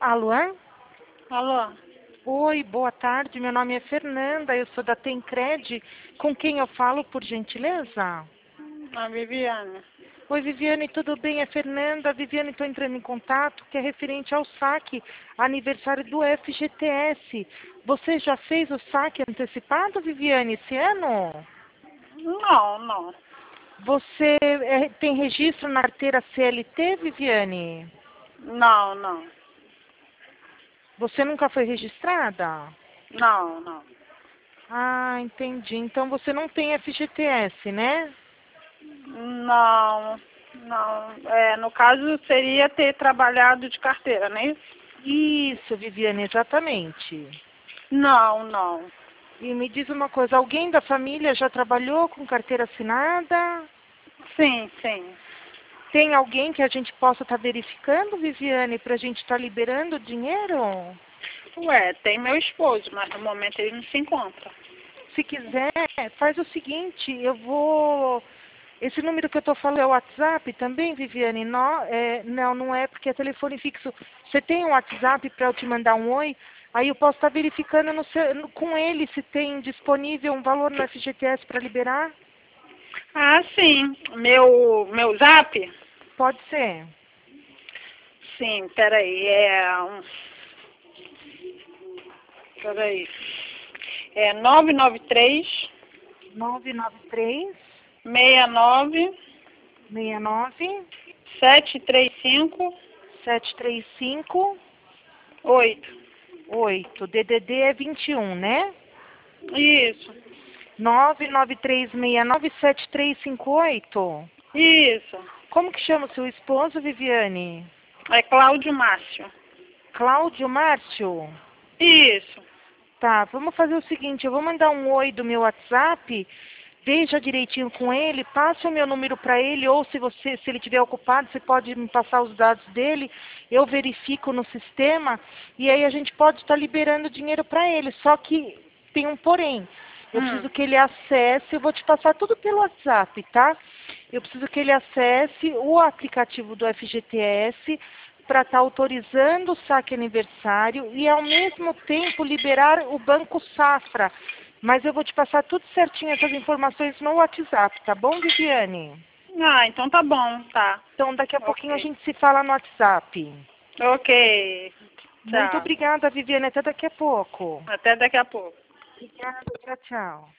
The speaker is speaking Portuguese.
Alô? Alô? Oi, boa tarde. Meu nome é Fernanda, eu sou da Tencred. Com quem eu falo, por gentileza? A Viviane. Oi, Viviane, tudo bem? É Fernanda. Viviane, estou entrando em contato, que é referente ao saque aniversário do FGTS. Você já fez o saque antecipado, Viviane, esse ano? Não. Você tem registro na carteira CLT, Viviane? Não. Você nunca foi registrada? Não. Ah, entendi. Então você não tem FGTS, né? Não. No caso, seria ter trabalhado de carteira, não é isso? Isso, Viviane, exatamente. Não. E me diz uma coisa, alguém da família já trabalhou com carteira assinada? Sim. Tem alguém que a gente possa estar verificando, Viviane, para a gente estar liberando o dinheiro? Ué, tem meu esposo, mas no momento ele não se encontra. Se quiser, faz o seguinte, eu vou... Esse número que eu estou falando é o WhatsApp também, Viviane? Não é porque é telefone fixo. Você tem um WhatsApp para eu te mandar um oi? Aí eu posso estar verificando com ele se tem disponível um valor no FGTS para liberar? Ah, sim. Meu zap? Pode ser. Sim, peraí. Peraí. É 993 993 69 69 735 735 8. 8. DDD é 21, né? Isso. 993697358. Isso. Como que chama o seu esposo, Viviane? É Cláudio Márcio. Cláudio Márcio? Isso. Tá, vamos fazer o seguinte, eu vou mandar um oi do meu WhatsApp, veja direitinho com ele, passe o meu número para ele, ou se ele estiver ocupado, você pode me passar os dados dele, eu verifico no sistema, e aí a gente pode estar liberando dinheiro para ele, só que tem um porém. Eu preciso que ele acesse, eu vou te passar tudo pelo WhatsApp, tá? Eu preciso que ele acesse o aplicativo do FGTS para estar autorizando o saque aniversário e, ao mesmo tempo, liberar o Banco Safra. Mas eu vou te passar tudo certinho, essas informações no WhatsApp, tá bom, Viviane? Ah, então tá bom, tá. Então, daqui a pouquinho a Ok. gente se fala no WhatsApp. Ok. Muito Tchau. obrigada, Viviane. Até daqui a pouco. Até daqui a pouco. Obrigada. Tchau, tchau.